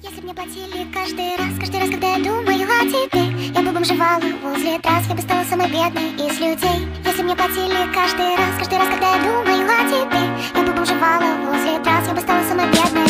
Если б мне платили каждый раз, когда я думаю о тебе, я бы бомжевала возле трасс, я бы стала самой бедной из людей. Если б мне платили каждый раз, когда я думаю о тебе, я бы бомжевала возле трасс, я бы стала самой бедной.